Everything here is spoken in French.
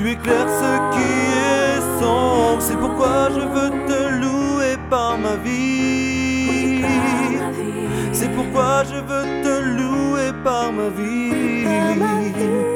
Tu éclaires ce qui est sombre. C'est pourquoi je veux te louer par ma vie. C'est pourquoi je veux te louer par ma vie.